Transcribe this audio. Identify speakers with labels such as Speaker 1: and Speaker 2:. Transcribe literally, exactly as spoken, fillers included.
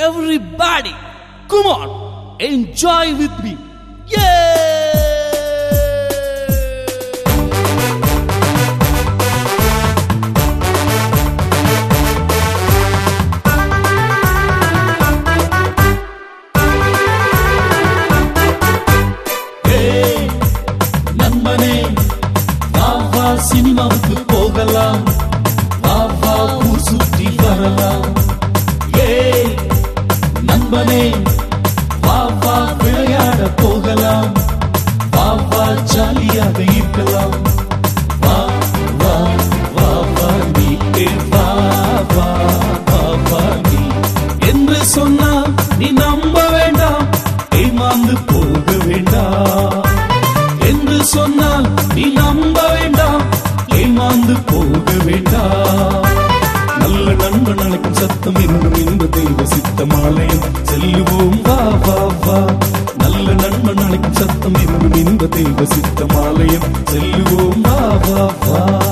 Speaker 1: Everybody, come on, enjoy with me. Yeah!
Speaker 2: சினிமாவுக்கு போகலாம், வா வா ஊர் சுற்றி வரலாம். ஏய் நண்பனே, வா வா விளையாட போகலாம், வா வா ஜாலியாக இருக்கலாம். வா வா வா வா நீ, வா வா வா வா நீ என்று சொன்னால் நீ நம்ப வேண்டாம், ஏமாந்து போக வேண்டாம். என்று சொன்னால் நீ நம்ப வேண்டாம், ஏமாந்து போக வேண்டாம். நல்ல நண்பன் அழைக்கும் சத்தம் இன்னும் இந்த தெய்வ சித்தம் ஆலயம் செல்லுவோம், வா வா வா. நல்ல நண்பன் அழைக்கும் சத்தம் இன்னும் இந்த தெய்வ சித்தம் ஆலயம் செல்லுவோம், வா வா வா.